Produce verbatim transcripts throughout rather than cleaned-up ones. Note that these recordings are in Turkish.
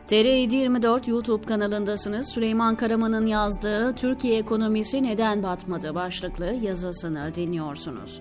T R yedi yirmi dört YouTube kanalındasınız. Süleyman Karaman'ın yazdığı "Türkiye ekonomisi neden batmadı?" başlıklı yazısını dinliyorsunuz.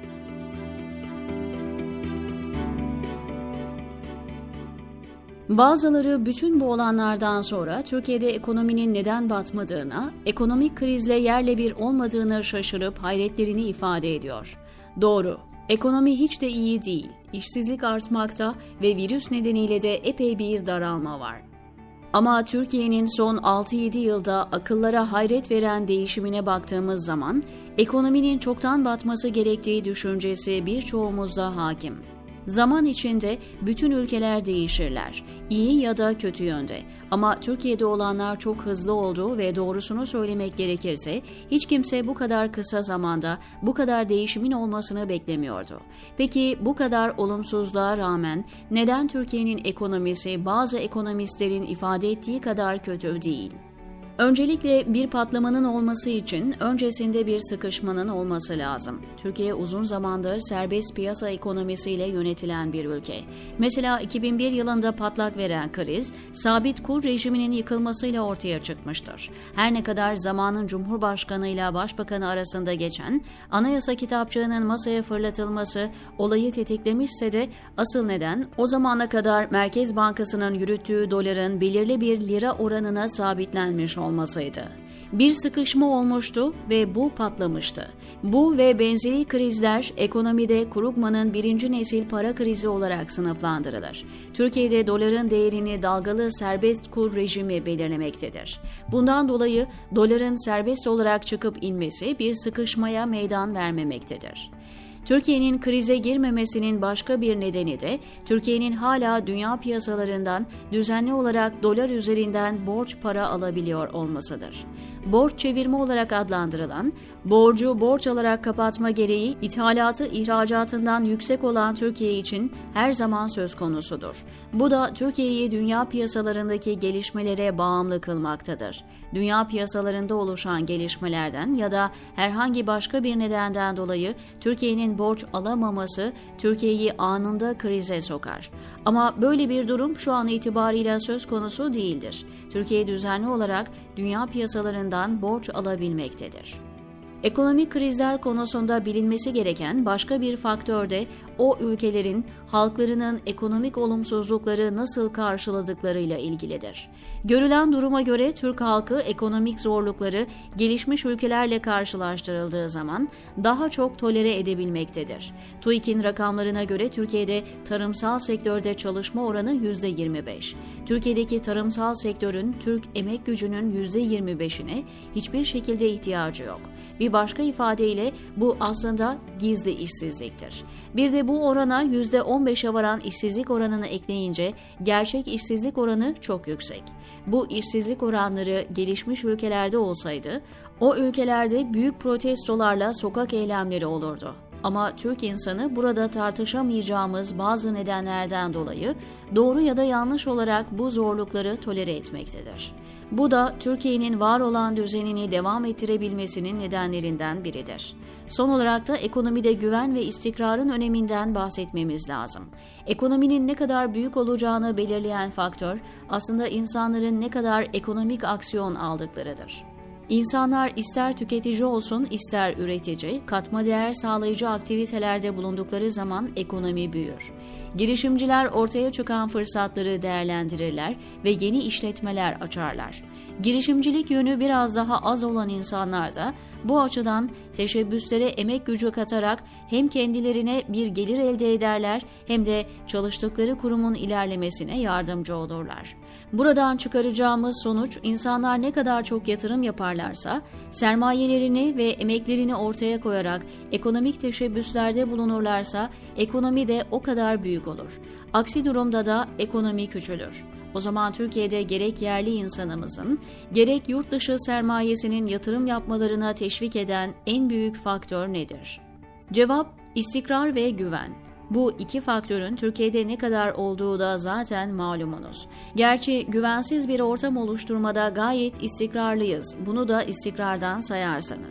Bazıları bütün bu olanlardan sonra Türkiye'de ekonominin neden batmadığına, ekonomik krizle yerle bir olmadığına şaşırıp hayretlerini ifade ediyor. Doğru, ekonomi hiç de iyi değil. İşsizlik artmakta ve virüs nedeniyle de epey bir daralma var. Ama Türkiye'nin son altı yedi yılda akıllara hayret veren değişimine baktığımız zaman ekonominin çoktan batması gerektiği düşüncesi birçoğumuzda hakim. Zaman içinde bütün ülkeler değişirler, iyi ya da kötü yönde. Ama Türkiye'de olanlar çok hızlı oldu ve doğrusunu söylemek gerekirse hiç kimse bu kadar kısa zamanda bu kadar değişimin olmasını beklemiyordu. Peki bu kadar olumsuzluğa rağmen neden Türkiye'nin ekonomisi bazı ekonomistlerin ifade ettiği kadar kötü değil? Öncelikle bir patlamanın olması için öncesinde bir sıkışmanın olması lazım. Türkiye uzun zamandır serbest piyasa ekonomisiyle yönetilen bir ülke. Mesela iki bin bir yılında patlak veren kriz, sabit kur rejiminin yıkılmasıyla ortaya çıkmıştır. Her ne kadar zamanın Cumhurbaşkanı ile Başbakanı arasında geçen anayasa kitapçığının masaya fırlatılması olayı tetiklemişse de asıl neden o zamana kadar Merkez Bankası'nın yürüttüğü doların belirli bir lira oranına sabitlenmiş olmasıydı. olmasıydı. Bir sıkışma olmuştu ve bu patlamıştı. Bu ve benzeri krizler ekonomide Krugman'ın birinci nesil para krizi olarak sınıflandırılır. Türkiye'de doların değerini dalgalı serbest kur rejimi belirlemektedir. Bundan dolayı doların serbest olarak çıkıp inmesi bir sıkışmaya meydan vermemektedir. Türkiye'nin krize girmemesinin başka bir nedeni de Türkiye'nin hala dünya piyasalarından düzenli olarak dolar üzerinden borç para alabiliyor olmasıdır. Borç çevirme olarak adlandırılan, borcu borç alarak kapatma gereği ithalatı ihracatından yüksek olan Türkiye için her zaman söz konusudur. Bu da Türkiye'yi dünya piyasalarındaki gelişmelere bağımlı kılmaktadır. Dünya piyasalarında oluşan gelişmelerden ya da herhangi başka bir nedenden dolayı Türkiye'nin borç alamaması Türkiye'yi anında krize sokar. Ama böyle bir durum şu an itibarıyla söz konusu değildir. Türkiye düzenli olarak dünya piyasalarından borç alabilmektedir. Ekonomik krizler konusunda bilinmesi gereken başka bir faktör de o ülkelerin halklarının ekonomik olumsuzlukları nasıl karşıladıklarıyla ilgilidir. Görülen duruma göre Türk halkı ekonomik zorlukları gelişmiş ülkelerle karşılaştırıldığı zaman daha çok tolere edebilmektedir. TÜİK'in rakamlarına göre Türkiye'de tarımsal sektörde çalışma oranı yüzde yirmi beş. Türkiye'deki tarımsal sektörün Türk emek gücünün yüzde yirmi beşine hiçbir şekilde ihtiyacı yok. Bir başka ifadeyle bu aslında gizli işsizliktir. Bir de bu orana yüzde on beşe varan işsizlik oranını ekleyince gerçek işsizlik oranı çok yüksek. Bu işsizlik oranları gelişmiş ülkelerde olsaydı, o ülkelerde büyük protestolarla sokak eylemleri olurdu. Ama Türk insanı burada tartışamayacağımız bazı nedenlerden dolayı doğru ya da yanlış olarak bu zorlukları tolere etmektedir. Bu da Türkiye'nin var olan düzenini devam ettirebilmesinin nedenlerinden biridir. Son olarak da ekonomide güven ve istikrarın öneminden bahsetmemiz lazım. Ekonominin ne kadar büyük olacağını belirleyen faktör aslında insanların ne kadar ekonomik aksiyon aldıklarıdır. İnsanlar ister tüketici olsun ister üretici, katma değer sağlayıcı aktivitelerde bulundukları zaman ekonomi büyür. Girişimciler ortaya çıkan fırsatları değerlendirirler ve yeni işletmeler açarlar. Girişimcilik yönü biraz daha az olan insanlar da bu açıdan teşebbüslere emek gücü katarak hem kendilerine bir gelir elde ederler hem de çalıştıkları kurumun ilerlemesine yardımcı olurlar. Buradan çıkaracağımız sonuç insanlar ne kadar çok yatırım yaparlarsa, sermayelerini ve emeklerini ortaya koyarak ekonomik teşebbüslerde bulunurlarsa ekonomi de o kadar büyük olur. Aksi durumda da ekonomi küçülür. O zaman Türkiye'de gerek yerli insanımızın, gerek yurt dışı sermayesinin yatırım yapmalarına teşvik eden en büyük faktör nedir? Cevap, istikrar ve güven. Bu iki faktörün Türkiye'de ne kadar olduğu da zaten malumunuz. Gerçi güvensiz bir ortam oluşturmada gayet istikrarlıyız. Bunu da istikrardan sayarsanız.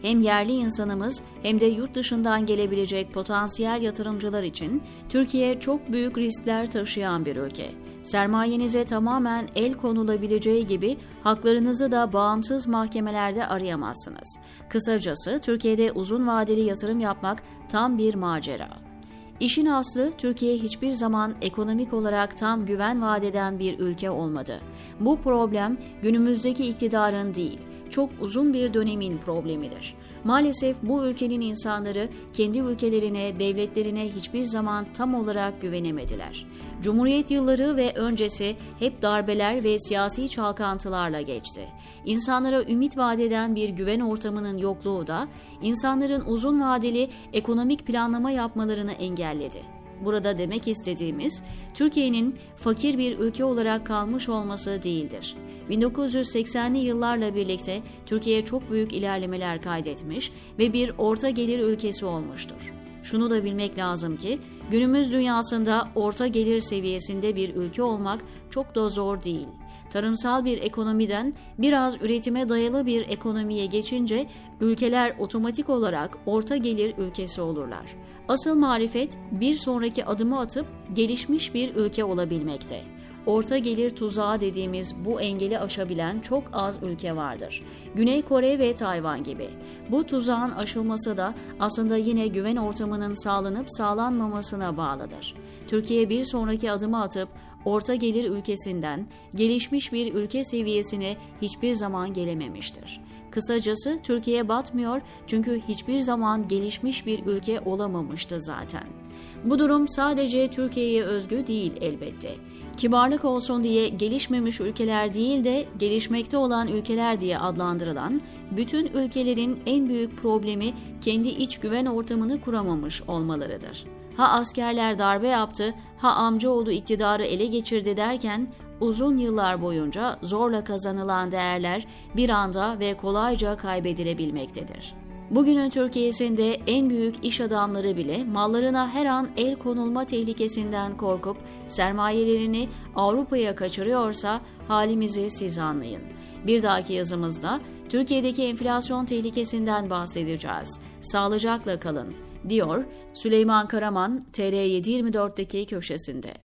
hem yerli insanımız hem de yurt dışından gelebilecek potansiyel yatırımcılar için Türkiye çok büyük riskler taşıyan bir ülke. Sermayenize tamamen el konulabileceği gibi haklarınızı da bağımsız mahkemelerde arayamazsınız. Kısacası Türkiye'de uzun vadeli yatırım yapmak tam bir macera. İşin aslı, Türkiye hiçbir zaman ekonomik olarak tam güven vaat eden bir ülke olmadı. Bu problem günümüzdeki iktidarın değil, çok uzun bir dönemin problemidir. Maalesef bu ülkenin insanları kendi ülkelerine, devletlerine hiçbir zaman tam olarak güvenemediler. Cumhuriyet yılları ve öncesi hep darbeler ve siyasi çalkantılarla geçti. İnsanlara ümit vaat eden bir güven ortamının yokluğu da insanların uzun vadeli ekonomik planlama yapmalarını engelledi. Burada demek istediğimiz, Türkiye'nin fakir bir ülke olarak kalmış olması değildir. bin dokuz yüz seksenli yıllarla birlikte Türkiye çok büyük ilerlemeler kaydetmiş ve bir orta gelir ülkesi olmuştur. Şunu da bilmek lazım ki, günümüz dünyasında orta gelir seviyesinde bir ülke olmak çok da zor değil. Tarımsal bir ekonomiden biraz üretime dayalı bir ekonomiye geçince ülkeler otomatik olarak orta gelir ülkesi olurlar. Asıl marifet bir sonraki adımı atıp gelişmiş bir ülke olabilmekte. Orta gelir tuzağı dediğimiz bu engeli aşabilen çok az ülke vardır. Güney Kore ve Tayvan gibi. Bu tuzağın aşılması da aslında yine güven ortamının sağlanıp sağlanmamasına bağlıdır. Türkiye bir sonraki adımı atıp orta gelir ülkesinden gelişmiş bir ülke seviyesine hiçbir zaman gelememiştir. Kısacası Türkiye batmıyor çünkü hiçbir zaman gelişmiş bir ülke olamamıştı zaten. Bu durum sadece Türkiye'ye özgü değil elbette. Kibarlık olsun diye gelişmemiş ülkeler değil de gelişmekte olan ülkeler diye adlandırılan bütün ülkelerin en büyük problemi kendi iç güven ortamını kuramamış olmalarıdır. Ha askerler darbe yaptı, ha amcaoğlu iktidarı ele geçirdi derken uzun yıllar boyunca zorla kazanılan değerler bir anda ve kolayca kaybedilebilmektedir. Bugünün Türkiye'sinde en büyük iş adamları bile mallarına her an el konulma tehlikesinden korkup sermayelerini Avrupa'ya kaçırıyorsa halimizi siz anlayın. Bir dahaki yazımızda Türkiye'deki enflasyon tehlikesinden bahsedeceğiz. Sağlıcakla kalın, diyor Süleyman Karaman T R yedi yirmi dört'teki köşesinde.